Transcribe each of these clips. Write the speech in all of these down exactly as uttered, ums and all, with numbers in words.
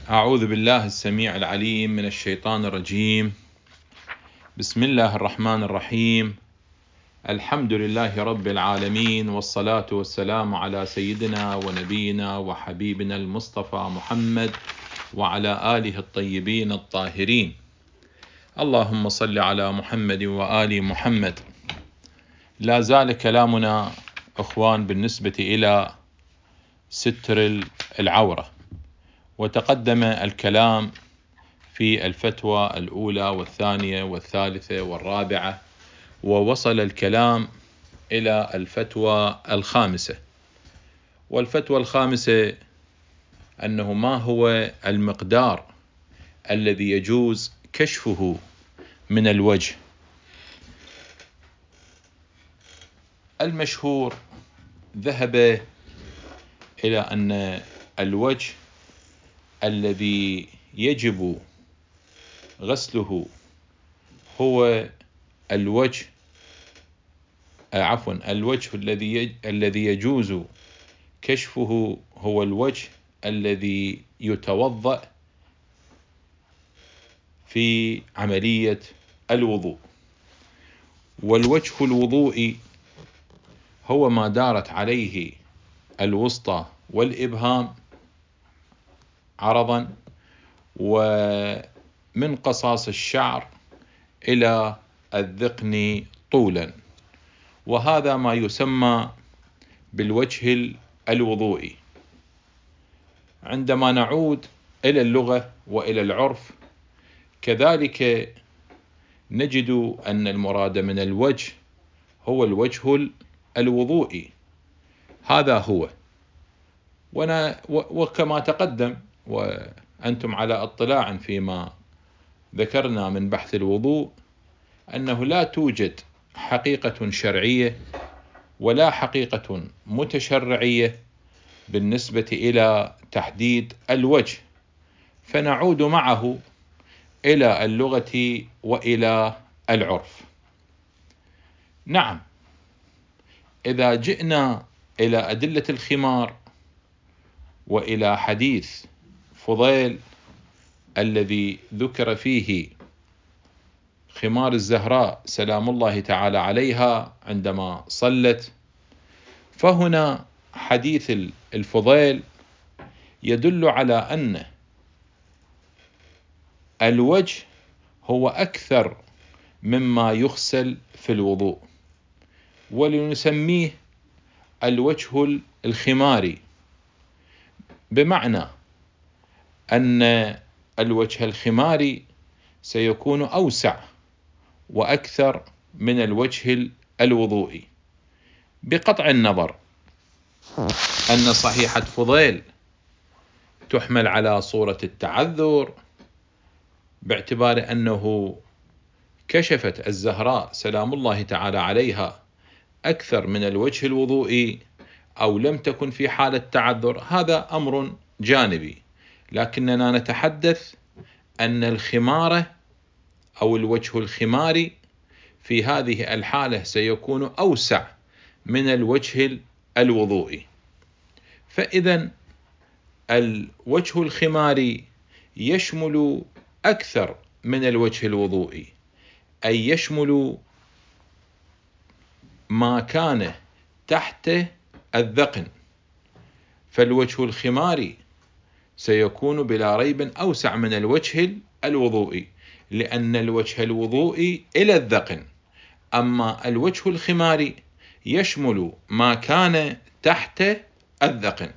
أعوذ بالله السميع العليم من الشيطان الرجيم. بسم الله الرحمن الرحيم. الحمد لله رب العالمين، والصلاة والسلام على سيدنا ونبينا وحبيبنا المصطفى محمد وعلى آله الطيبين الطاهرين. اللهم صل على محمد وآل محمد. لا زال كلامنا أخوان بالنسبة إلى ستر العورة، وتقدم الكلام في الفتوى الأولى والثانية والثالثة والرابعة، ووصل الكلام إلى الفتوى الخامسة. والفتوى الخامسة أنه ما هو المقدار الذي يجوز كشفه من الوجه. المشهور ذهب إلى أن الوجه الذي يجب غسله هو الوجه عفوا الوجه الذي الذي يجوز كشفه هو الوجه الذي يتوضأ في عملية الوضوء. والوجه الوضوئي هو ما دارت عليه الوسطى والإبهام عرضا، ومن قصاص الشعر إلى الذقن طولا، وهذا ما يسمى بالوجه الوضوئي. عندما نعود إلى اللغة وإلى العرف كذلك نجد أن المراد من الوجه هو الوجه الوضوئي، هذا هو. وكما تقدم وأنتم على اطلاع فيما ذكرنا من بحث الوضوء، أنه لا توجد حقيقة شرعية ولا حقيقة متشرعية بالنسبة إلى تحديد الوجه، فنعود معه إلى اللغة وإلى العرف. نعم، إذا جئنا إلى أدلة الخمار وإلى حديث فضيل الذي ذكر فيه خمار الزهراء سلام الله تعالى عليها عندما صلت، فهنا حديث الفضيل يدل على أن الوجه هو أكثر مما يغسل في الوضوء، ولنسميه الوجه الخماري، بمعنى أن الوجه الخماري سيكون أوسع وأكثر من الوجه الوضوئي، بقطع النظر أن صحيحة فضيل تحمل على صورة التعذر، باعتبار أنه كشفت الزهراء سلام الله تعالى عليها أكثر من الوجه الوضوئي، أو لم تكن في حالة تعذر، هذا أمر جانبي. لكننا نتحدث أن الخمارة أو الوجه الخماري في هذه الحالة سيكون أوسع من الوجه الوضوئي. فإذا الوجه الخماري يشمل أكثر من الوجه الوضوئي، أي يشمل ما كان تحت الذقن، فالوجه الخماري سيكون بلا ريب أوسع من الوجه الوضوئي، لأن الوجه الوضوئي إلى الذقن، أما الوجه الخماري يشمل ما كان تحت الذقن.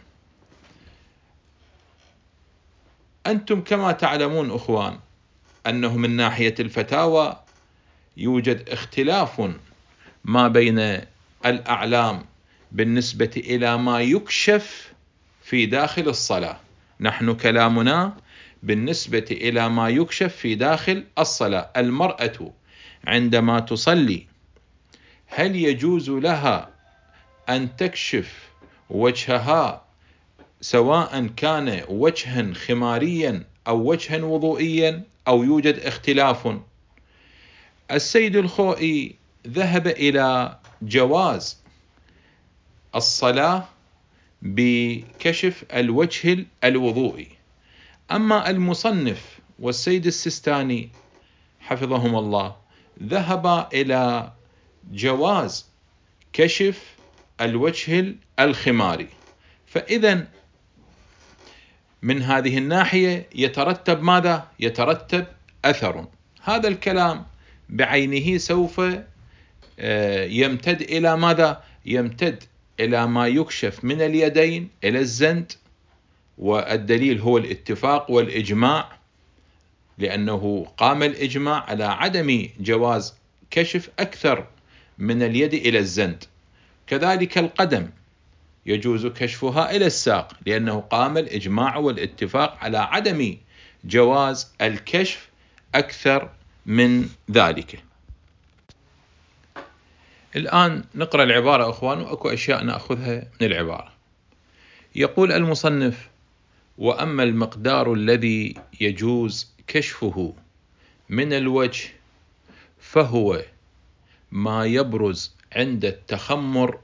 أنتم كما تعلمون أخوان أنه من ناحية الفتاوى يوجد اختلاف ما بين الأعلام بالنسبة إلى ما يكشف في داخل الصلاة. نحن كلامنا بالنسبة إلى ما يكشف في داخل الصلاة. المرأة عندما تصلي هل يجوز لها أن تكشف وجهها سواء كان وجها خماريا أو وجها وضوئيا، أو يوجد اختلاف؟ السيد الخوئي ذهب إلى جواز الصلاة بكشف الوجه الوضوئي، أما المصنف والسيد السيستاني حفظهم الله ذهب إلى جواز كشف الوجه الخماري، فإذا من هذه الناحية يترتب ماذا؟ يترتب أثر. هذا الكلام بعينه سوف يمتد إلى ماذا؟ يمتد إلى ما يكشف من اليدين إلى الزند، والدليل هو الاتفاق والإجماع، لأنه قام الإجماع على عدم جواز كشف أكثر من اليد إلى الزند. كذلك القدم يجوز كشفها إلى الساق، لأنه قام الإجماع والاتفاق على عدم جواز الكشف أكثر من ذلك. الآن نقرأ العبارة أخوان، وأكو أشياء نأخذها من العبارة. يقول المصنف: وأما المقدار الذي يجوز كشفه من الوجه فهو ما يبرز عند التخمر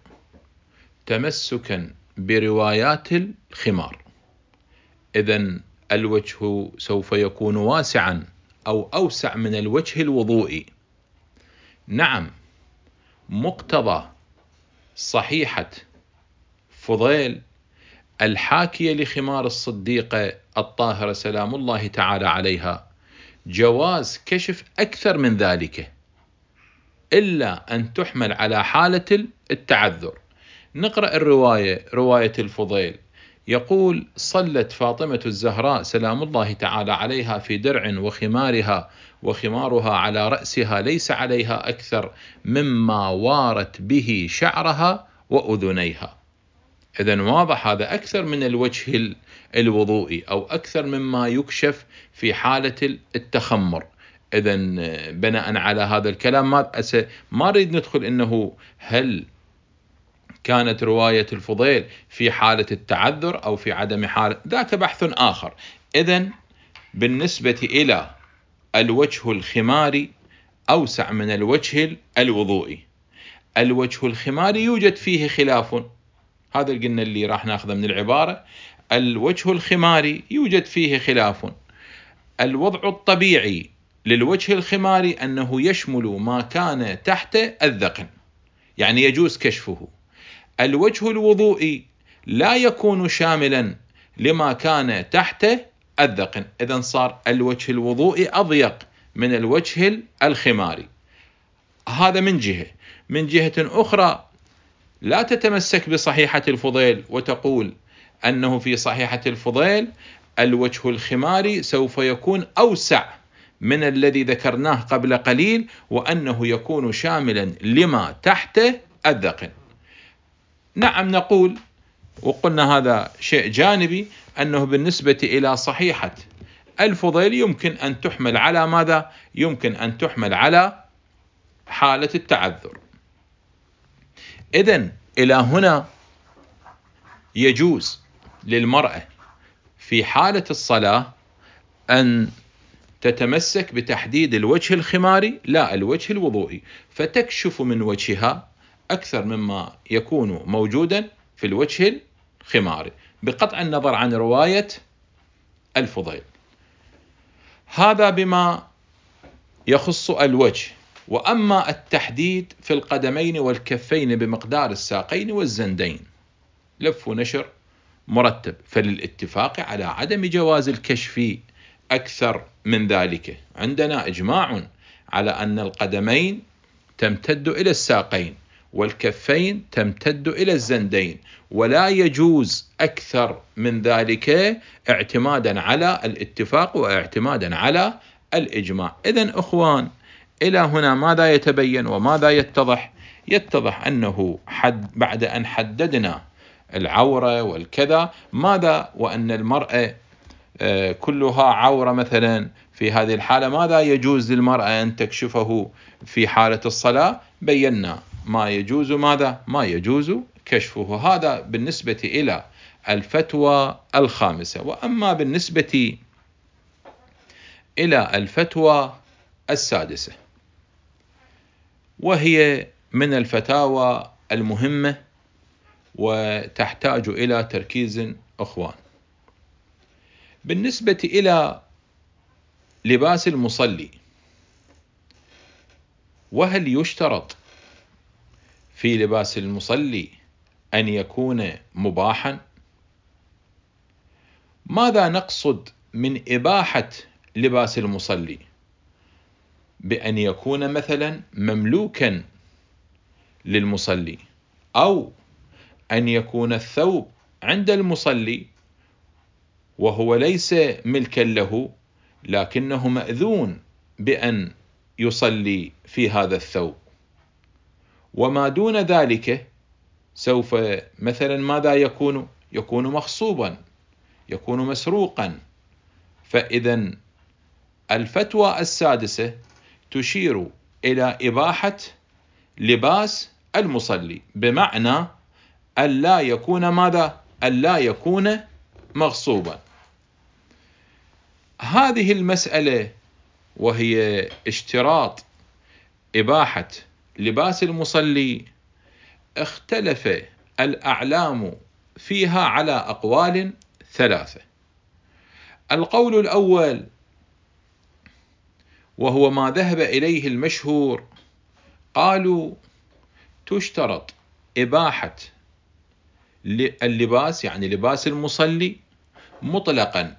تمسكا بروايات الخمار. إذن الوجه سوف يكون واسعا أو أوسع من الوجه الوضوئي. نعم، مقتضى صحيحة فضيل الحاكية لخمار الصديقة الطاهرة سلام الله تعالى عليها جواز كشف أكثر من ذلك، إلا أن تحمل على حالة التعذر. نقرأ الرواية، رواية الفضيل، يقول: صلت فاطمة الزهراء سلام الله تعالى عليها في درع وخمارها وخمارها على رأسها ليس عليها أكثر مما وارت به شعرها وأذنيها. إذن واضح هذا أكثر من الوجه الوضوئي أو أكثر مما يكشف في حالة التخمر. إذن بناء على هذا الكلام ما ما نريد ندخل إنه هل كانت رواية الفضيل في حالة التعذر أو في عدم حالة، ذاك بحث آخر. إذن بالنسبة إلى الوجه الخماري أوسع من الوجه الوضوئي. الوجه الخماري يوجد فيه خلاف، هذا اللي قلنا اللي راح ناخذه من العبارة. الوجه الخماري يوجد فيه خلاف. الوضع الطبيعي للوجه الخماري أنه يشمل ما كان تحت الذقن، يعني يجوز كشفه. الوجه الوضوئي لا يكون شاملا لما كان تحت الذقن، إذن صار الوجه الوضوئي أضيق من الوجه الخماري. هذا من جهة. من جهة أخرى لا تتمسك بصحيحة الفضيل وتقول أنه في صحيحة الفضيل الوجه الخماري سوف يكون أوسع من الذي ذكرناه قبل قليل، وأنه يكون شاملا لما تحت الذقن. نعم، نقول وقلنا هذا شيء جانبي، أنه بالنسبة إلى صحيحة الفضيل يمكن أن تحمل على ماذا؟ يمكن أن تحمل على حالة التعذر. إذن إلى هنا يجوز للمرأة في حالة الصلاة أن تتمسك بتحديد الوجه الخماري لا الوجه الوضوئي، فتكشف من وجهها أكثر مما يكون موجودا في الوجه الخماري بقطع النظر عن رواية الفضيل. هذا بما يخص الوجه. وأما التحديد في القدمين والكفين بمقدار الساقين والزندين لف ونشر مرتب، فللاتفاق على عدم جواز الكشف أكثر من ذلك. عندنا إجماع على أن القدمين تمتد إلى الساقين والكفين تمتد إلى الزندين، ولا يجوز أكثر من ذلك اعتمادا على الاتفاق واعتمادا على الإجماع. إذن أخوان، إلى هنا ماذا يتبين وماذا يتضح؟ يتضح أنه حد بعد أن حددنا العورة والكذا ماذا، وأن المرأة كلها عورة مثلا، في هذه الحالة ماذا يجوز للمرأة أن تكشفه في حالة الصلاة؟ بينا ما يجوز ماذا؟ ما يجوز كشفه. هذا بالنسبة إلى الفتوى الخامسة. وأما بالنسبة إلى الفتوى السادسة، وهي من الفتاوى المهمة وتحتاج إلى تركيز أخوان. بالنسبة إلى لباس المصلي، وهل يشترط في لباس المصلي أن يكون مباحا؟ ماذا نقصد من إباحة لباس المصلي؟ بأن يكون مثلا مملوكا للمصلي، أو أن يكون الثوب عند المصلي وهو ليس ملكا له، لكنه مأذون بأن يصلي في هذا الثوب. وما دون ذلك سوف مثلا ماذا يكون؟ يكون مغصوبا، يكون مسروقا. فإذا الفتوى السادسة تشير إلى إباحة لباس المصلي، بمعنى ألا يكون ماذا؟ ألا يكون مغصوبا. هذه المسألة وهي اشتراط إباحة لباس المصلي اختلف الأعلام فيها على أقوال ثلاثة. القول الأول وهو ما ذهب إليه المشهور، قالوا تشترط إباحة اللباس يعني لباس المصلي مطلقا.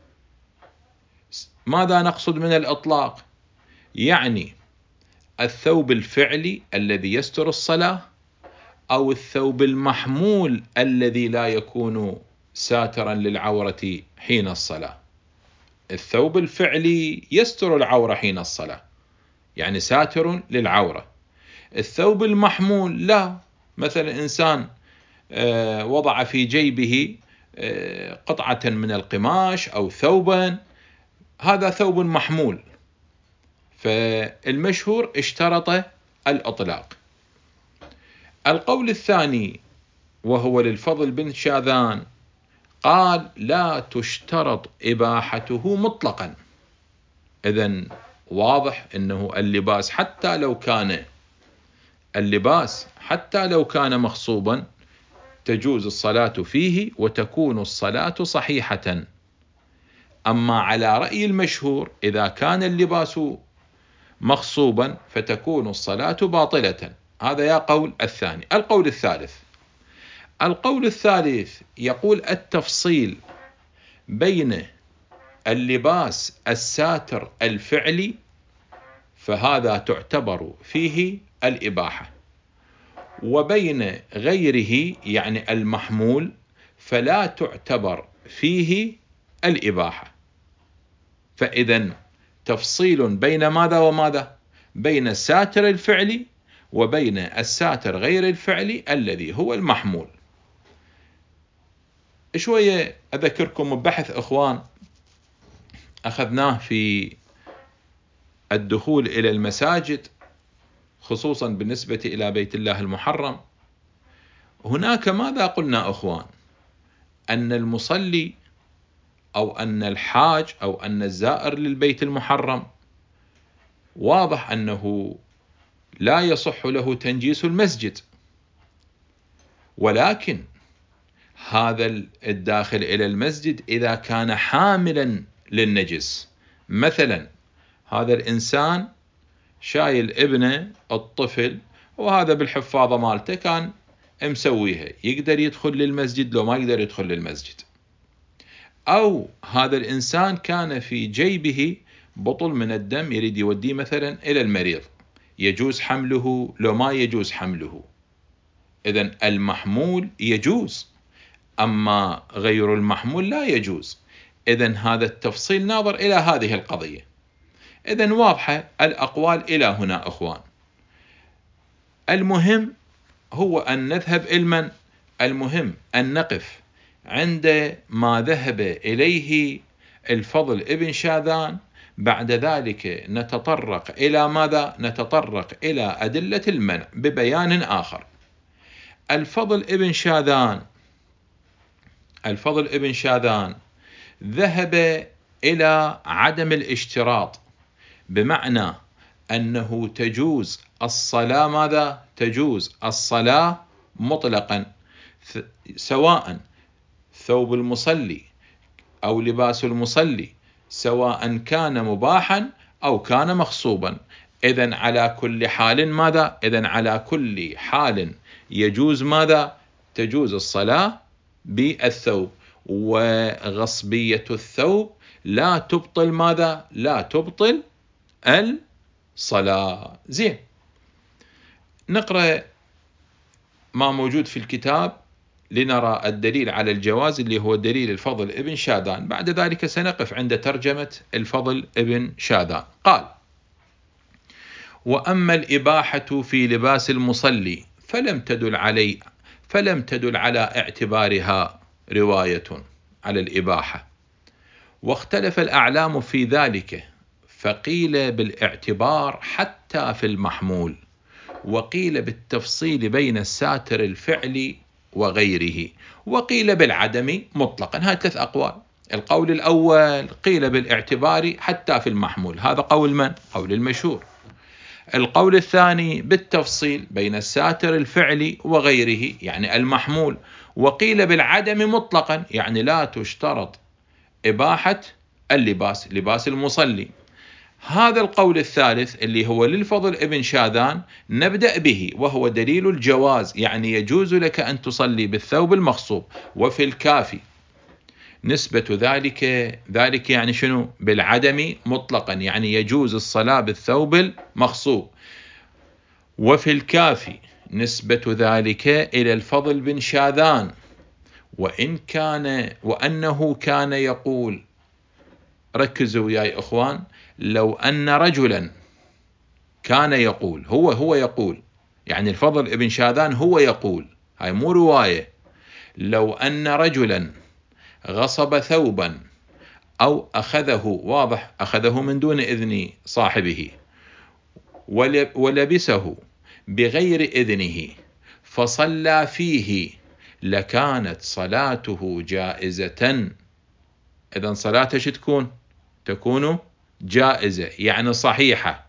ماذا نقصد من الإطلاق؟ يعني الثوب الفعلي الذي يستر الصلاة، أو الثوب المحمول الذي لا يكون ساترا للعورة حين الصلاة. الثوب الفعلي يستر العورة حين الصلاة، يعني ساتر للعورة. الثوب المحمول لا، مثلا إنسان وضع في جيبه قطعة من القماش أو ثوبا، هذا ثوب محمول. فالمشهور اشترط الإطلاق. القول الثاني وهو للفضل بن شاذان، قال لا تشترط إباحته مطلقا. إذن واضح أنه اللباس حتى لو كان اللباس حتى لو كان مغصوبا تجوز الصلاة فيه وتكون الصلاة صحيحة. أما على رأي المشهور إذا كان اللباس مغصوبا فتكون الصلاة باطلة. هذا يا قول الثاني. القول الثالث القول الثالث يقول التفصيل بين اللباس الساتر الفعلي فهذا تعتبر فيه الإباحة، وبين غيره يعني المحمول فلا تعتبر فيه الإباحة. فإذا تفصيل بين ماذا وماذا؟ بين الساتر الفعلي وبين الساتر غير الفعلي الذي هو المحمول. شوية أذكركم ببحث أخوان أخذناه في الدخول إلى المساجد، خصوصا بالنسبة إلى بيت الله المحرم. هناك ماذا قلنا أخوان؟ أن المصلي أو أن الحاج أو أن الزائر للبيت المحرم واضح أنه لا يصح له تنجيس المسجد، ولكن هذا الداخل إلى المسجد إذا كان حاملا للنجس، مثلا هذا الإنسان شايل ابنه الطفل وهذا بالحفاظة مالته كان مسويها، يقدر يدخل للمسجد لو ما يقدر يدخل للمسجد. أو هذا الإنسان كان في جيبه بطل من الدم يريد يوديه مثلا إلى المريض، يجوز حمله لو ما يجوز حمله. إذن المحمول يجوز، أما غير المحمول لا يجوز. إذن هذا التفصيل ناظر إلى هذه القضية. إذن واضحة الأقوال إلى هنا أخوان. المهم هو أن نذهب إلى المهم أن نقف عند ما ذهب إليه الفضل ابن شاذان. بعد ذلك نتطرق إلى ماذا؟ نتطرق إلى أدلة المنع ببيان آخر. الفضل ابن شاذان الفضل ابن شاذان ذهب إلى عدم الاشتراط، بمعنى أنه تجوز الصلاة ماذا؟ تجوز الصلاة مطلقا، سواء ثوب المصلي أو لباس المصلي، سواء كان مباحا أو كان مغصوبا. إذن على كل حال ماذا؟ إذن على كل حال يجوز ماذا؟ تجوز الصلاة بالثوب، وغصبية الثوب لا تبطل ماذا؟ لا تبطل الصلاة. زين، نقرأ ما موجود في الكتاب لنرى الدليل على الجواز، اللي هو دليل الفضل ابن شاذان. بعد ذلك سنقف عند ترجمة الفضل ابن شاذان. قال: وأما الإباحة في لباس المصلي فلم تدل علي فلم تدل على اعتبارها رواية على الإباحة، واختلف الأعلام في ذلك، فقيل بالاعتبار حتى في المحمول، وقيل بالتفصيل بين الساتر الفعلي وغيره، وقيل بالعدم مطلقا. هذه ثلاث أقوال. القول الأول قيل بالاعتبار حتى في المحمول، هذا قول من؟ قول المشهور. القول الثاني بالتفصيل بين الساتر الفعلي وغيره، يعني المحمول. وقيل بالعدم مطلقا، يعني لا تشترط إباحة اللباس، لباس المصلي. هذا القول الثالث اللي هو للفضل ابن شاذان نبدأ به، وهو دليل الجواز، يعني يجوز لك أن تصلي بالثوب المغصوب. وفي الكافي نسبة ذلك ذلك يعني شنو؟ بالعدم مطلقا، يعني يجوز الصلاة بالثوب المغصوب. وفي الكافي نسبة ذلك إلى الفضل بن شاذان، وإن كان وأنه كان يقول، ركزوا يا إخوان، لو أن رجلا كان يقول، هو هو يقول، يعني الفضل ابن شاذان هو يقول، هاي مو رواية، لو أن رجلا غصب ثوبا أو أخذه، واضح، أخذه من دون إذن صاحبه، ولبسه بغير إذنه فصلى فيه، لكانت صلاته جائزة. إذن صلاته شو تكون؟ تكون جائزة، يعني صحيحة.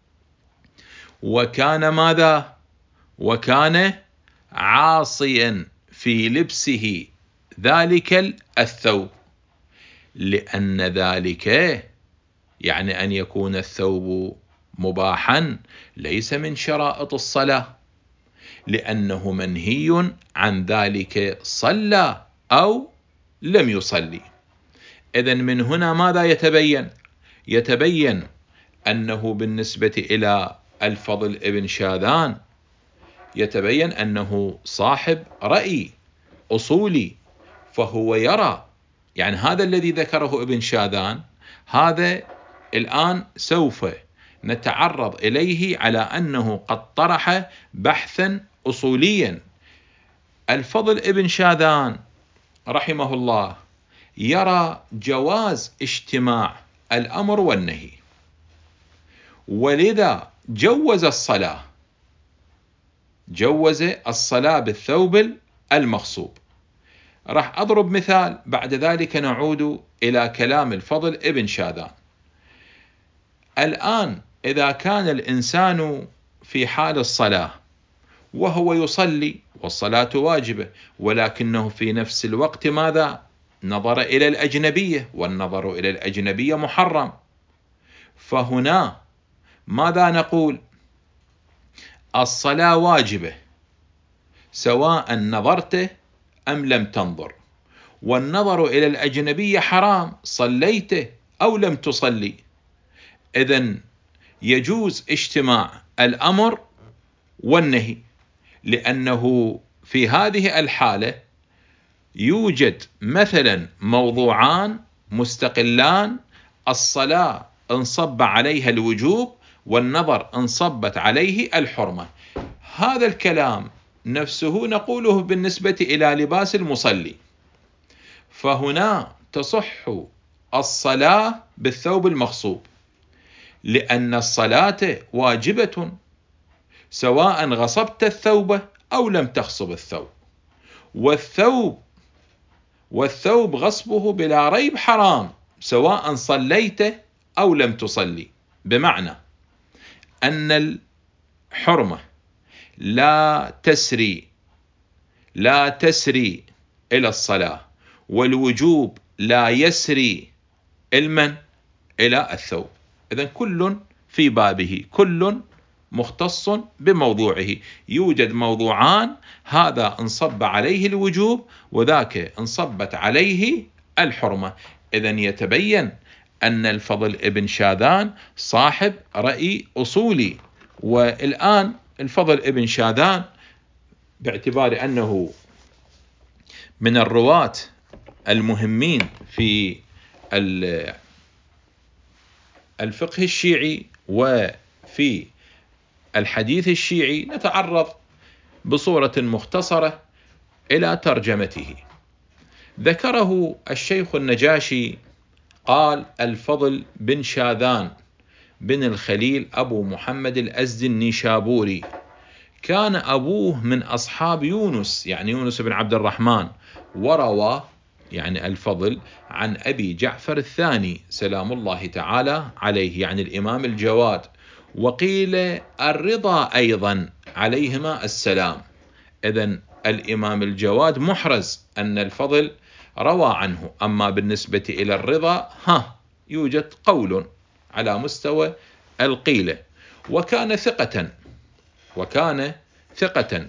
وكان ماذا؟ وكان عاصيا في لبسه ذلك الثوب، لأن ذلك يعني أن يكون الثوب مباحا ليس من شرائط الصلاة، لأنه منهي عن ذلك، صلى أو لم يصلي. إذن من هنا ماذا يتبين؟ يتبين أنه بالنسبة إلى الفضل ابن شاذان يتبين أنه صاحب رأي أصولي، فهو يرى، يعني هذا الذي ذكره ابن شاذان، هذا الآن سوف نتعرض إليه على أنه قد طرح بحثا أصوليا. الفضل ابن شاذان رحمه الله يرى جواز اجتماع الأمر والنهي، ولذا جوز الصلاة جوز الصلاة بالثوب المغصوب. راح أضرب مثال، بعد ذلك نعود إلى كلام الفضل ابن شاذان. الآن إذا كان الإنسان في حال الصلاة وهو يصلي والصلاة واجبة، ولكنه في نفس الوقت ماذا؟ نظر إلى الأجنبية، والنظر إلى الأجنبية محرم، فهنا ماذا نقول؟ الصلاة واجبة سواء نظرت أم لم تنظر، والنظر إلى الأجنبية حرام، صليت أو لم تصلي. إذن يجوز اجتماع الأمر والنهي، لأنه في هذه الحالة يوجد مثلا موضوعان مستقلان، الصلاة انصب عليها الوجوب، والنظر انصبت عليه الحرمة. هذا الكلام نفسه نقوله بالنسبة إلى لباس المصلي، فهنا تصح الصلاة بالثوب المغصوب، لأن الصلاة واجبة سواء غصبت الثوب أو لم تغصب الثوب، والثوب والثوب غصبه بلا ريب حرام سواء صليت أو لم تصلي، بمعنى أن الحرمة لا تسري لا تسري إلى الصلاة، والوجوب لا يسري المن إلى الثوب. إذن كل في بابه، كل مختص بموضوعه. يوجد موضوعان، هذا انصب عليه الوجوب وذاك انصبت عليه الحرمة. إذن يتبين أن الفضل ابن شاذان صاحب رأي أصولي. والآن الفضل ابن شاذان باعتبار أنه من الرواة المهمين في الفقه الشيعي وفي الحديث الشيعي، نتعرض بصورة مختصرة إلى ترجمته. ذكره الشيخ النجاشي قال: الفضل بن شاذان بن الخليل أبو محمد الأزدي النيشابوري، كان أبوه من أصحاب يونس، يعني يونس بن عبد الرحمن، وروى يعني الفضل عن أبي جعفر الثاني سلام الله تعالى عليه، يعني الإمام الجواد، وقيل الرضا أيضا عليهما السلام. إذن الإمام الجواد محرز أن الفضل روى عنه. أما بالنسبة إلى الرضا ها يوجد قول على مستوى القيلة. وكان ثقة وكان ثقة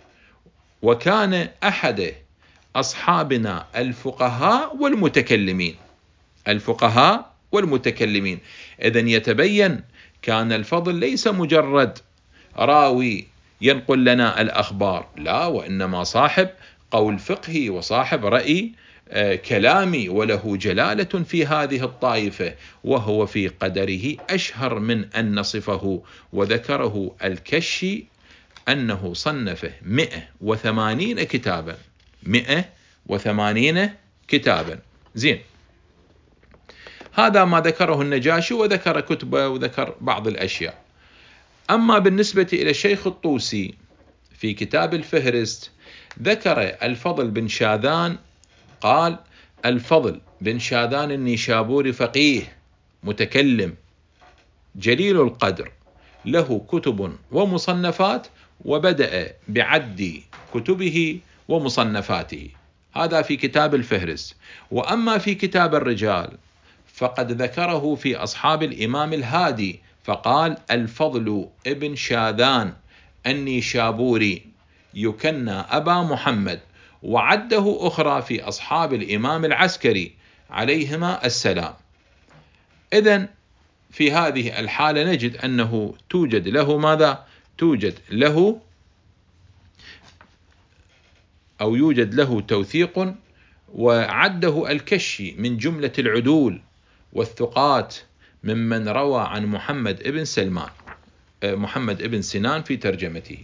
وكان أحد أصحابنا الفقهاء والمتكلمين الفقهاء والمتكلمين. إذن يتبين كان الفضل ليس مجرد راوي ينقل لنا الأخبار، لا، وإنما صاحب قول فقهي وصاحب رأي كلامي، وله جلالة في هذه الطائفة، وهو في قدره أشهر من أن نصفه. وذكره الكشي أنه صنف مئة وثمانين كتابا مئة وثمانين كتابا. زين، هذا ما ذكره النجاشي، وذكر كتبه وذكر بعض الأشياء. أما بالنسبة إلى الشيخ الطوسي في كتاب الفهرست ذكر الفضل بن شاذان قال: الفضل بن شاذان النيشابوري فقيه متكلم جليل القدر، له كتب ومصنفات، وبدأ بعد كتبه ومصنفاته. هذا في كتاب الفهرست. وأما في كتاب الرجال فقد ذكره في أصحاب الإمام الهادي فقال: الفضل ابن شاذان النيشابوري يكنى أبا محمد، وعده أخرى في أصحاب الإمام العسكري عليهما السلام. إذن في هذه الحالة نجد أنه توجد له ماذا؟ توجد له أو يوجد له توثيق، وعده الكشي من جملة العدول والثقات ممن روى عن محمد ابن سلمان محمد ابن سنان في ترجمته.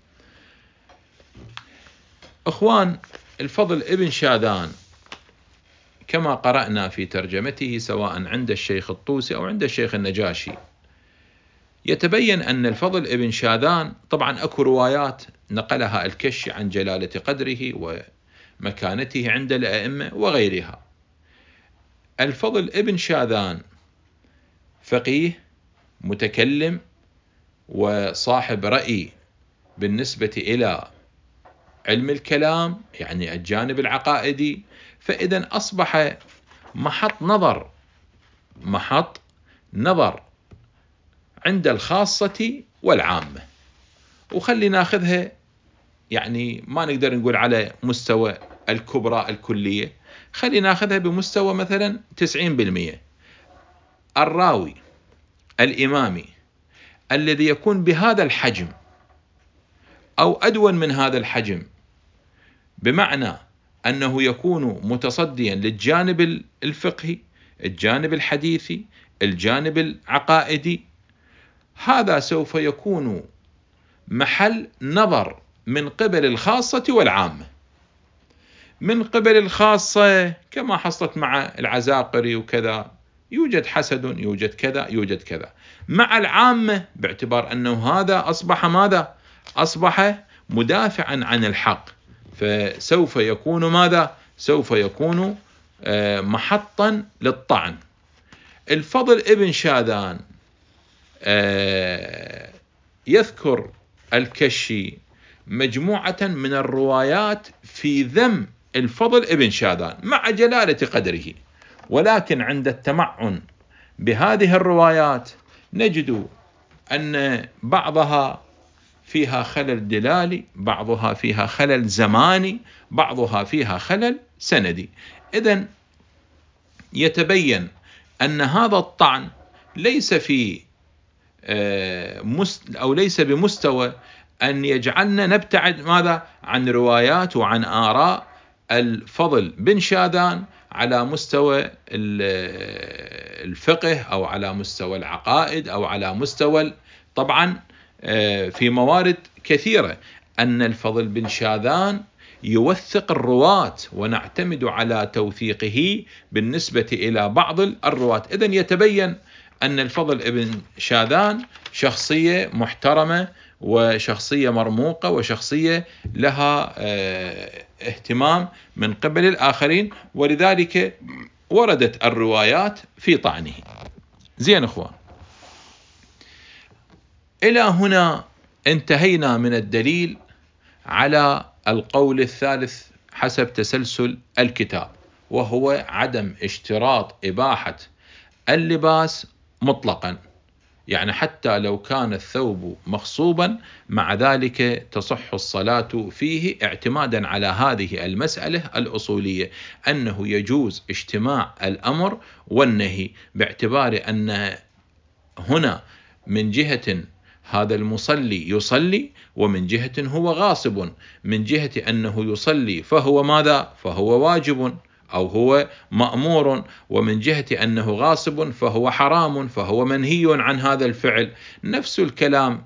أخوان، الفضل ابن شاذان كما قرأنا في ترجمته سواء عند الشيخ الطوسي أو عند الشيخ النجاشي، يتبين أن الفضل ابن شاذان طبعا أكو روايات نقلها الكشي عن جلالة قدره ومكانته عند الأئمة وغيرها. الفضل ابن شاذان فقيه متكلم وصاحب رأي بالنسبة إلى علم الكلام، يعني الجانب العقائدي، فإذا أصبح محط نظر محط نظر عند الخاصة والعامة. وخلي ناخذها، يعني ما نقدر نقول على مستوى الكبرى الكلية، خلي ناخذها بمستوى مثلا تسعين بالمئة. الراوي الإمامي الذي يكون بهذا الحجم أو أدون من هذا الحجم، بمعنى أنه يكون متصديا للجانب الفقهي، الجانب الحديثي، الجانب العقائدي، هذا سوف يكون محل نظر من قبل الخاصة والعامة. من قبل الخاصة كما حصلت مع العزاقري وكذا، يوجد حسد، يوجد كذا، يوجد كذا. مع العامة باعتبار أنه هذا أصبح ماذا؟ أصبح مدافعا عن الحق، فسوف يكون ماذا؟ سوف يكون محطا للطعن. الفضل ابن شاذان يذكر الكشي مجموعة من الروايات في ذم الفضل ابن شاذان مع جلالة قدره، ولكن عند التمعن بهذه الروايات نجد أن بعضها فيها خلل دلالي، بعضها فيها خلل زماني، بعضها فيها خلل سندي. إذن يتبين أن هذا الطعن ليس في أو ليس بمستوى أن يجعلنا نبتعد ماذا عن روايات وعن آراء الفضل بن شاذان على مستوى الفقه أو على مستوى العقائد أو على مستوى، طبعا في موارد كثيرة أن الفضل بن شاذان يوثق الرواة ونعتمد على توثيقه بالنسبة إلى بعض الرواة. إذن يتبين أن الفضل ابن شاذان شخصية محترمة وشخصية مرموقة وشخصية لها اهتمام من قبل الآخرين، ولذلك وردت الروايات في طعنه. زين أخوان، إلى هنا انتهينا من الدليل على القول الثالث حسب تسلسل الكتاب، وهو عدم اشتراط إباحة اللباس مطلقا، يعني حتى لو كان الثوب مغصوبا مع ذلك تصح الصلاة فيه، اعتمادا على هذه المسألة الأصولية أنه يجوز اجتماع الأمر والنهي، باعتبار أن هنا من جهة هذا المصلي يصلي، ومن جهة هو غاصب، من جهة أنه يصلي فهو ماذا؟ فهو واجب أو هو مأمور، ومن جهة أنه غاصب فهو حرام، فهو منهي عن هذا الفعل. نفس الكلام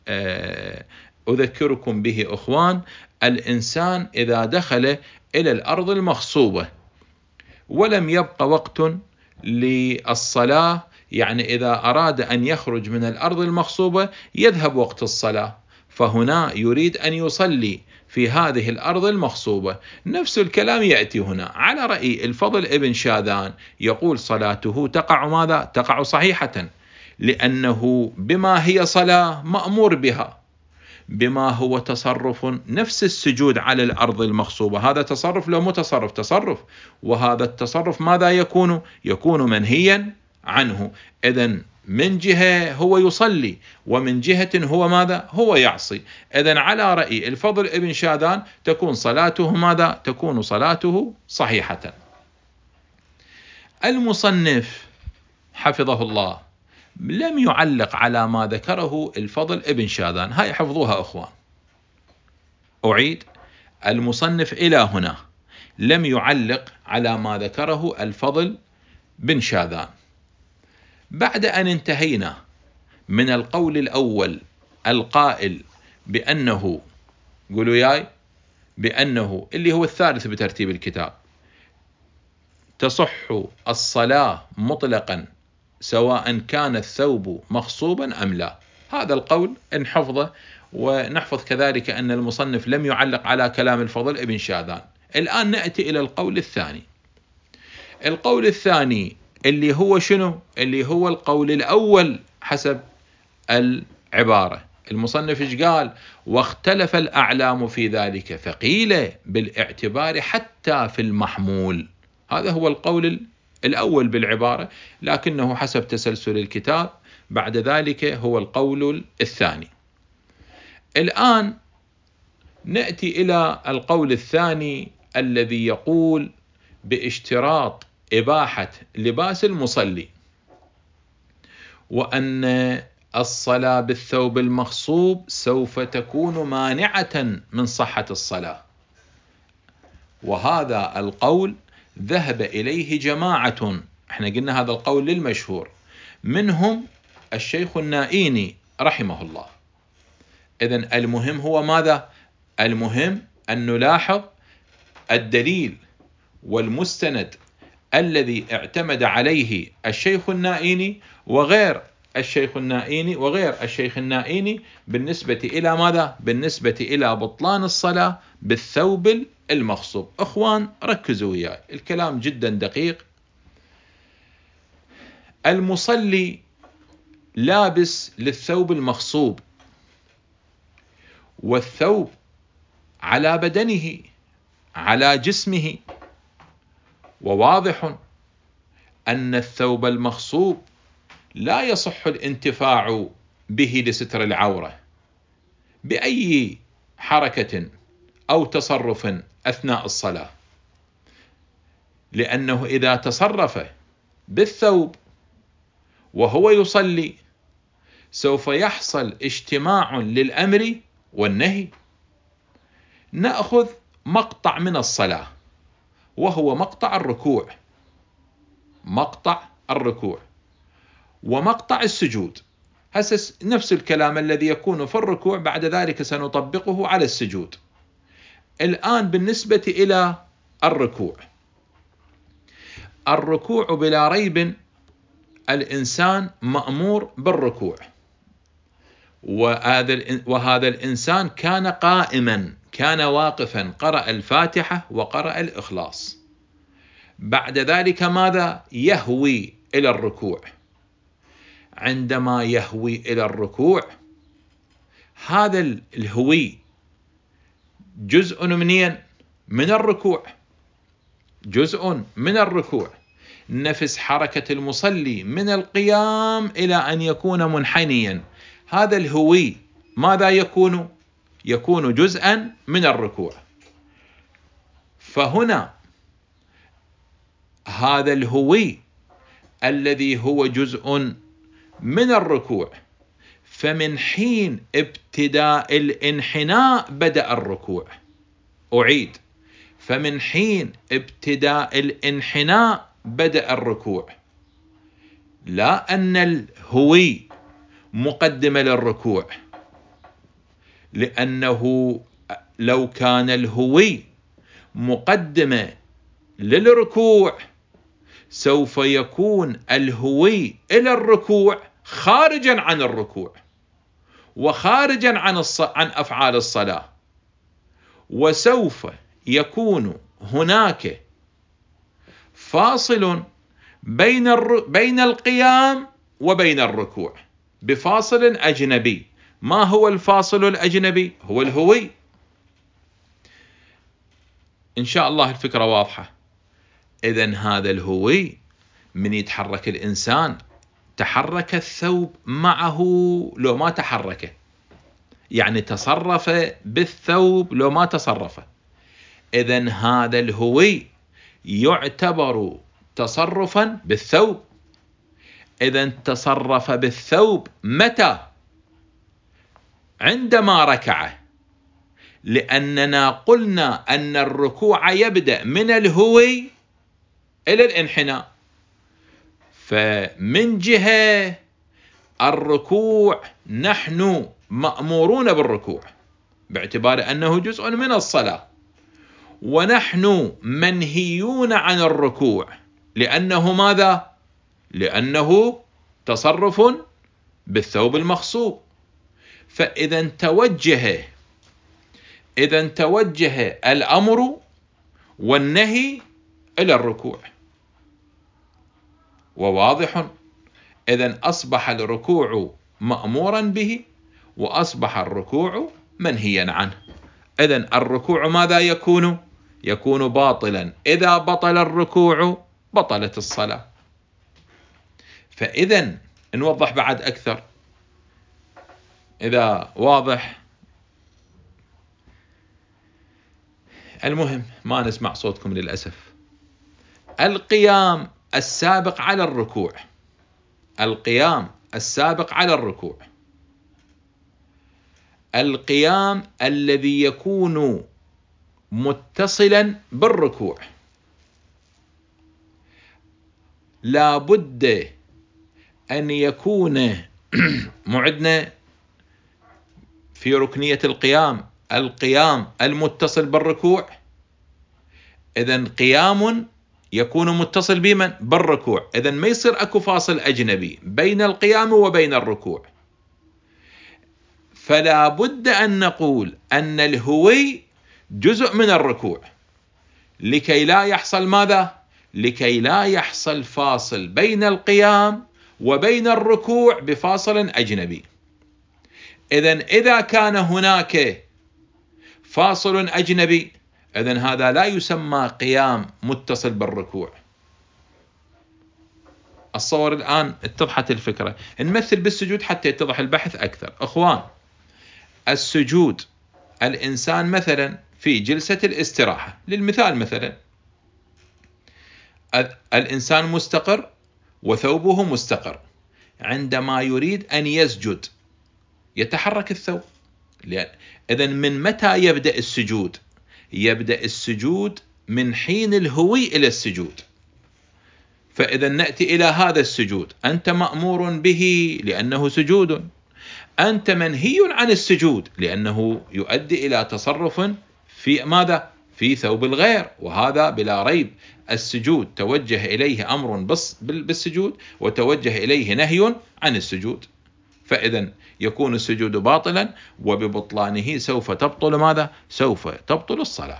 أذكركم به أخوان، الإنسان إذا دخل إلى الأرض المغصوبة ولم يبقى وقت للصلاة، يعني إذا أراد أن يخرج من الأرض المغصوبة يذهب وقت الصلاة، فهنا يريد أن يصلي في هذه الأرض المغصوبة. نفس الكلام يأتي هنا على رأي الفضل ابن شاذان، يقول صلاته تقع ماذا؟ تقع صحيحة، لأنه بما هي صلاة مأمور بها، بما هو تصرف نفس السجود على الأرض المغصوبة، هذا تصرف لو متصرف تصرف، وهذا التصرف ماذا يكون؟ يكون منهيا عنه. إذن من جهة هو يصلي ومن جهة هو ماذا؟ هو يعصي. إذن على رأي الفضل ابن شاذان تكون صلاته ماذا؟ تكون صلاته صحيحة. المصنف حفظه الله لم يعلق على ما ذكره الفضل ابن شاذان، هاي حفظوها أخوان. أعيد، المصنف إلى هنا لم يعلق على ما ذكره الفضل بن شاذان. بعد أن انتهينا من القول الأول القائل بأنه، قولوا ياي، بأنه اللي هو الثالث بترتيب الكتاب، تصح الصلاة مطلقا سواء كان الثوب مغصوبا أم لا، هذا القول نحفظه، ونحفظ كذلك أن المصنف لم يعلق على كلام الفضل ابن شاذان. الآن نأتي إلى القول الثاني. القول الثاني اللي هو شنو؟ اللي هو القول الأول حسب العبارة. المصنف ايش قال؟ واختلف الأعلام في ذلك فقيل بالاعتبار حتى في المحمول. هذا هو القول الأول بالعبارة، لكنه حسب تسلسل الكتاب بعد ذلك هو القول الثاني. الآن نأتي إلى القول الثاني الذي يقول باشتراط إباحة لباس المصلي، وأن الصلاة بالثوب المغصوب سوف تكون مانعة من صحة الصلاة. وهذا القول ذهب إليه جماعة، احنا قلنا هذا القول للمشهور، منهم الشيخ النائيني رحمه الله. إذن المهم هو ماذا؟ المهم أن نلاحظ الدليل والمستند الذي اعتمد عليه الشيخ النائيني وغير الشيخ النائيني وغير الشيخ النائيني بالنسبة إلى ماذا؟ بالنسبة إلى بطلان الصلاة بالثوب المغصوب. أخوان ركزوا وياي، الكلام جدا دقيق. المصلي لابس للثوب المغصوب، والثوب على بدنه، على جسمه. وواضح أن الثوب المغصوب لا يصح الانتفاع به لستر العورة بأي حركة أو تصرف أثناء الصلاة، لأنه إذا تصرف بالثوب وهو يصلي سوف يحصل اجتماع للأمر والنهي. نأخذ مقطع من الصلاة وهو مقطع الركوع، مقطع الركوع ومقطع السجود. هسه نفس الكلام الذي يكون في الركوع بعد ذلك سنطبقه على السجود. الآن بالنسبة إلى الركوع، الركوع بلا ريب الإنسان مأمور بالركوع، وهذا الإنسان كان قائما، كان واقفا، قرأ الفاتحة وقرأ الإخلاص. بعد ذلك ماذا؟ يهوي إلى الركوع. عندما يهوي إلى الركوع، هذا الهوي جزء منين؟ من الركوع، جزء من الركوع. نفس حركة المصلي من القيام إلى أن يكون منحنيا، هذا الهوي ماذا يكون؟ يكون جزءا من الركوع. فهنا هذا الهوي الذي هو جزء من الركوع، فمن حين ابتداء الانحناء بدأ الركوع. أعيد، فمن حين ابتداء الانحناء بدأ الركوع، لا أن الهوي مقدمة للركوع، لأنه لو كان الهوي مقدمة للركوع سوف يكون الهوي إلى الركوع خارجا عن الركوع وخارجا عن الص... عن أفعال الصلاة، وسوف يكون هناك فاصل بين الر... بين القيام وبين الركوع بفاصل أجنبي. ما هو الفاصل الأجنبي؟ هو الهوي. إن شاء الله الفكرة واضحة. إذن هذا الهوي من يتحرك الإنسان، تحرك الثوب معه لو ما تحركه، يعني تصرف بالثوب لو ما تصرف. إذن هذا الهوي يعتبر تصرفا بالثوب. إذن تصرف بالثوب متى؟ عندما ركع، لأننا قلنا أن الركوع يبدأ من الهوي إلى الانحناء، فمن جهة الركوع نحن مأمورون بالركوع باعتبار أنه جزء من الصلاة، ونحن منهيون عن الركوع لأنه ماذا؟ لأنه تصرف بالثوب المغصوب. فإذا توجه إذا توجه الأمر والنهي إلى الركوع. وواضح إذن أصبح الركوع مأمورا به وأصبح الركوع منهيا عنه. إذن الركوع ماذا يكون؟ يكون باطلا. إذا بطل الركوع بطلت الصلاة. فإذن نوضح بعد أكثر إذا واضح. المهم ما نسمع صوتكم للأسف. القيام السابق على الركوع، القيام السابق على الركوع، القيام الذي يكون متصلا بالركوع، لا بد أن يكون معدنا في ركنية القيام القيام المتصل بالركوع. إذن قيام يكون متصل بمن؟ بالركوع. إذن ما يصير أكو فاصل أجنبي بين القيام وبين الركوع. فلا بد أن نقول أن الهوي جزء من الركوع لكي لا يحصل ماذا؟ لكي لا يحصل فاصل بين القيام وبين الركوع بفاصل أجنبي. إذن إذا كان هناك فاصل أجنبي إذن هذا لا يسمى قيام متصل بالركوع. الصور الآن اتضحت الفكرة. نمثل بالسجود حتى يتضح البحث أكثر. أخوان، السجود، الإنسان مثلا في جلسة الاستراحة للمثال، مثلا الإنسان مستقر وثوبه مستقر، عندما يريد أن يسجد يتحرك الثوب. إذن من متى يبدأ السجود؟ يبدأ السجود من حين الهوي إلى السجود. فإذا نأتي إلى هذا السجود، أنت مأمور به لأنه سجود، أنت منهي عن السجود لأنه يؤدي إلى تصرف في ماذا؟ في ثوب الغير. وهذا بلا ريب السجود توجه إليه أمر بالسجود وتوجه إليه نهي عن السجود. فإذا يكون السجود باطلا، وببطلانه سوف تبطل ماذا؟ سوف تبطل الصلاة.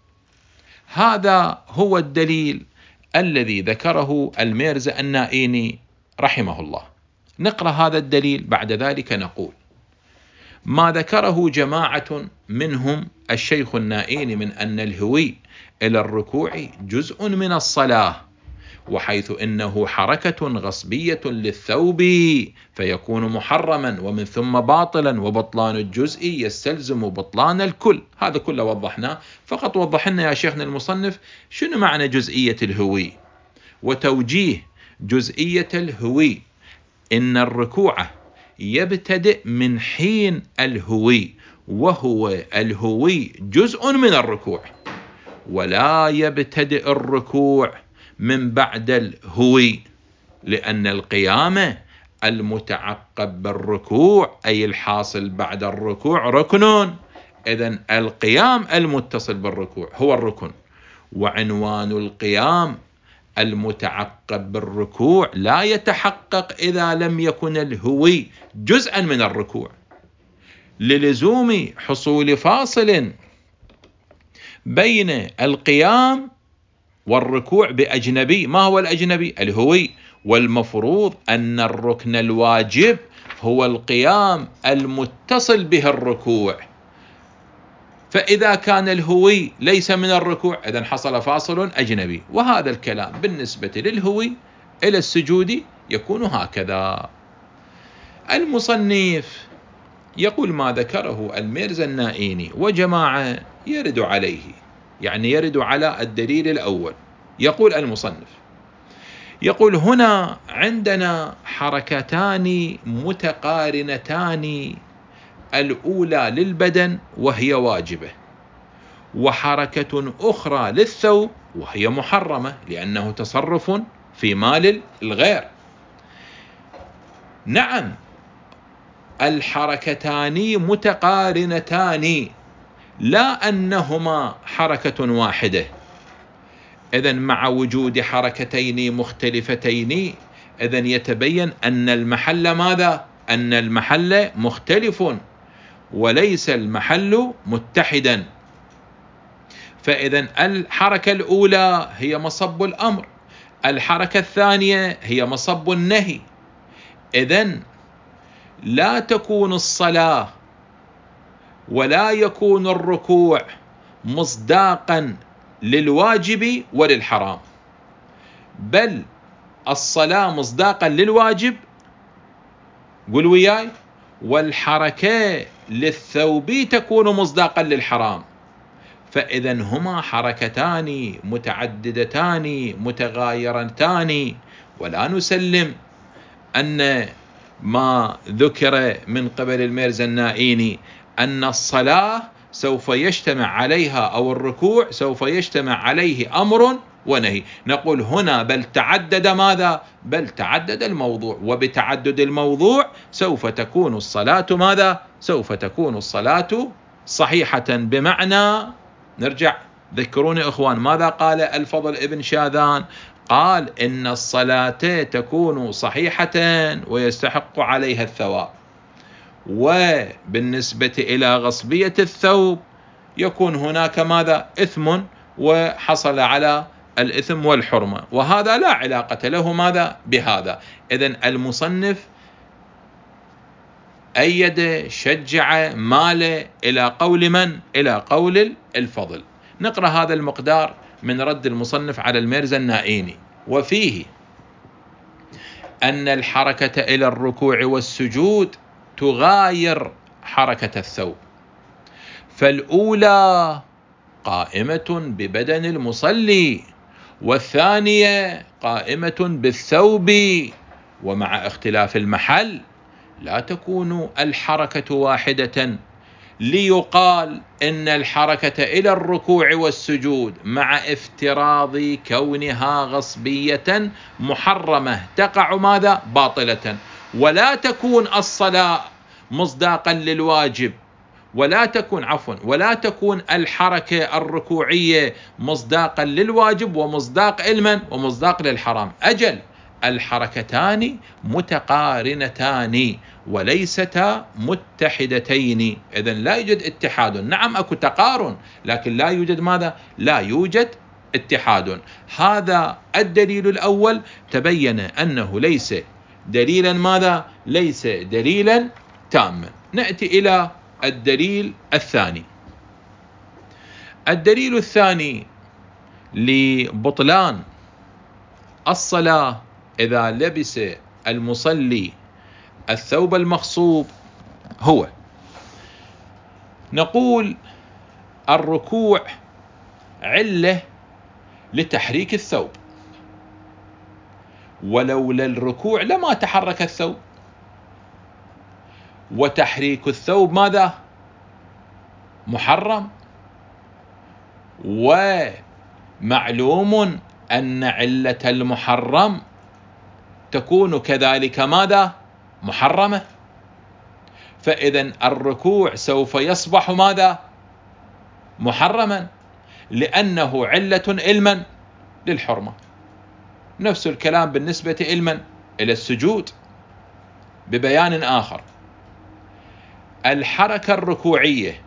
هذا هو الدليل الذي ذكره الميرزا النائيني رحمه الله. نقرأ هذا الدليل، بعد ذلك نقول ما ذكره جماعة منهم الشيخ النائيني من أن الهوي إلى الركوع جزء من الصلاة، وحيث إنه حركة غصبية للثوب فيكون محرما ومن ثم باطلا، وبطلان الجزء يستلزم بطلان الكل. هذا كله وضحناه، فقط وضح لنا يا شيخنا المصنف شنو معنى جزئية الهوي وتوجيه جزئية الهوي. إن الركوع يبتدئ من حين الهوي، وهو الهوي جزء من الركوع، ولا يبتدئ الركوع من بعد الهوي، لأن القيام المتعقب بالركوع أي الحاصل بعد الركوع ركن. إذن القيام المتصل بالركوع هو الركن، وعنوان القيام المتعقب بالركوع لا يتحقق إذا لم يكن الهوي جزءا من الركوع، للزوم حصول فاصل بين القيام والركوع بأجنبي. ما هو الأجنبي؟ الهوي. والمفروض أن الركن الواجب هو القيام المتصل به الركوع، فإذا كان الهوي ليس من الركوع إذن حصل فاصل أجنبي. وهذا الكلام بالنسبة للهوي إلى السجود يكون هكذا. المصنف يقول ما ذكره الميرزا النائيني وجماعة يرد عليه، يعني يرد على الدليل الأول. يقول المصنف، يقول هنا عندنا حركتان متقارنتان، الأولى للبدن وهي واجبة، وحركة أخرى للثوب وهي محرمة لأنه تصرف في مال الغير. نعم، الحركتان متقارنتان، لا أنهما حركة واحدة. إذن مع وجود حركتين مختلفتين إذن يتبين أن المحل ماذا؟ أن المحل مختلف وليس المحل متحدا. فإذن الحركة الأولى هي مصب الأمر، الحركة الثانية هي مصب النهي. إذن لا تكون الصلاة ولا يكون الركوع مصداقا للواجب وللحرام، بل الصلاة مصداقا للواجب، قل وياي، والحركة للثوب تكون مصداقا للحرام. فإذا هما حركتان متعددتان متغايرتان، ولا نسلم أن ما ذكر من قبل الميرزا النائيني أن الصلاة سوف يجتمع عليها أو الركوع سوف يجتمع عليه أمر ونهي. نقول هنا بل تعدد ماذا؟ بل تعدد الموضوع، وبتعدد الموضوع سوف تكون الصلاة ماذا؟ سوف تكون الصلاة صحيحة. بمعنى، نرجع ذكروني إخوان ماذا قال الفضل ابن شاذان؟ قال إن الصلاة تكون صحيحة ويستحق عليها الثواب، وبالنسبة إلى غصبية الثوب يكون هناك ماذا؟ إثم، وحصل على الإثم والحرمة، وهذا لا علاقة له ماذا؟ بهذا. إذن المصنف أيد، شجع، مال إلى قول من؟ إلى قول الفضل. نقرأ هذا المقدار من رد المصنف على الميرزا النائيني، وفيه أن الحركة إلى الركوع والسجود تغاير حركة الثوب، فالأولى قائمة ببدن المصلي، والثانية قائمة بالثوب، ومع اختلاف المحل لا تكون الحركة واحدة، ليقال إن الحركة إلى الركوع والسجود مع افتراض كونها غصبية محرمة تقع ماذا؟ باطلة، ولا تكون الصلاة مصداقا للواجب، ولا تكون عفوا ولا تكون الحركة الركوعية مصداقا للواجب ومصداق علما ومصداق للحرام. أجل الحركتان متقارنتان وليستا متحدتين، إذن لا يوجد اتحاد. نعم أكو تقارن، لكن لا يوجد ماذا؟ لا يوجد اتحاد. هذا الدليل الأول تبين أنه ليس دليلا ماذا؟ ليس دليلا تاما. نأتي إلى الدليل الثاني. الدليل الثاني لبطلان الصلاة إذا لبس المصلي الثوب المغصوب هو، نقول الركوع علة لتحريك الثوب، ولولا الركوع لما تحرك الثوب، وتحريك الثوب ماذا؟ محرم، ومعلوم أن علة المحرم تكون كذلك ماذا؟ محرمة. فإذا الركوع سوف يصبح ماذا؟ محرما، لأنه علة علما للحرمة. نفس الكلام بالنسبة علما إلى السجود ببيان آخر. الحركة الركوعية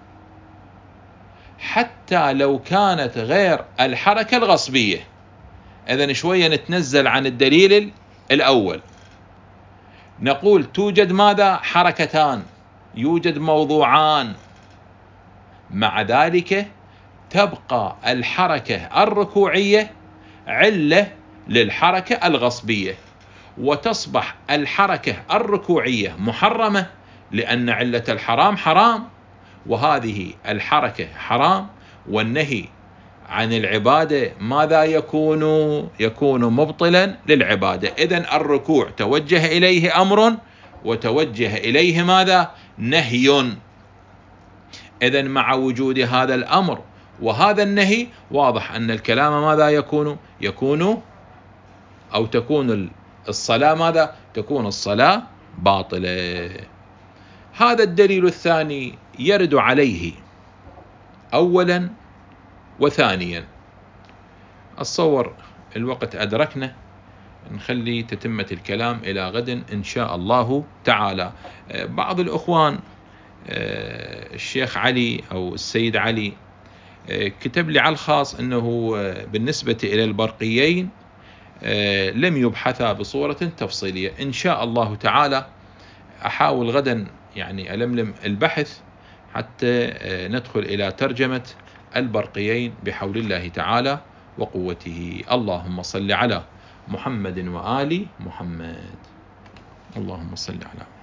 حتى لو كانت غير الحركة الغصبية، إذن شوية نتنزل عن الدليل الأول، نقول توجد ماذا؟ حركتان، يوجد موضوعان، مع ذلك تبقى الحركة الركوعية علة للحركة الغصبية، وتصبح الحركة الركوعية محرمة، لأن علة الحرام حرام، وهذه الحركة حرام، والنهي عن العبادة ماذا يكون؟ يكون مبطلا للعبادة. إذن الركوع توجه إليه أمر وتوجه إليه ماذا؟ نهي. إذن مع وجود هذا الأمر وهذا النهي واضح أن الكلام ماذا يكون؟ يكون أو تكون الصلاة ماذا؟ تكون الصلاة باطلة. هذا الدليل الثاني يرد عليه أولا وثانيا. أتصور الوقت أدركنا، نخلي تتمة الكلام إلى غد إن شاء الله تعالى. بعض الأخوان الشيخ علي أو السيد علي كتب لي على الخاص أنه بالنسبة إلى البرقيين لم يبحثا بصورة تفصيلية. إن شاء الله تعالى أحاول غدا يعني ألملم البحث حتى ندخل إلى ترجمة البرقيين بحول الله تعالى وقوته. اللهم صل على محمد وآل محمد. اللهم صل على محمد.